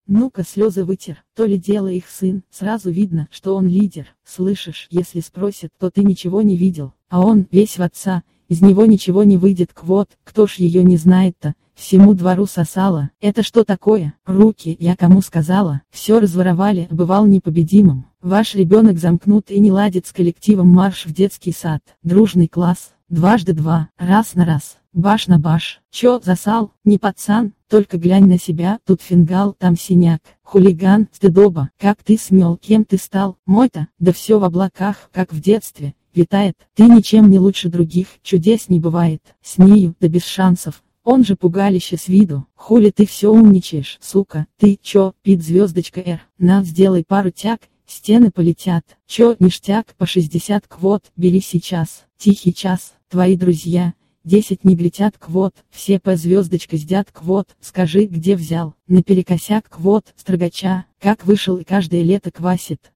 Ну-ка слезы вытер, то ли дело их сын, сразу видно, что он лидер. Слышишь, если спросят, то ты ничего не видел, а он весь в отца, из него ничего не выйдет. Квот, кто ж ее не знает-то, всему двору сосала. Это что такое? Руки, я кому сказала, все разворовали, бывал непобедимым. Ваш ребенок замкнут и не ладит с коллективом, марш в детский сад. Дружный класс, дважды два, раз на раз, баш на баш. Чё, засал, не пацан, только глянь на себя, тут фингал, там синяк. Хулиган, стыдоба, как ты смел, кем ты стал, мой-то, да все в облаках, как в детстве. Витает, ты ничем не лучше других, чудес не бывает, с нею, да без шансов, он же пугалище с виду, хули ты все умничаешь, сука, ты чё, пид звездочка Р, на, сделай пару тяг, стены полетят, чё, ништяк, по 60 квот, бери сейчас, тихий час, твои друзья, 10 не глядят квот, все по звездочка сдят квот, скажи, где взял, наперекосяк квот, строгача, как вышел и каждое лето квасит.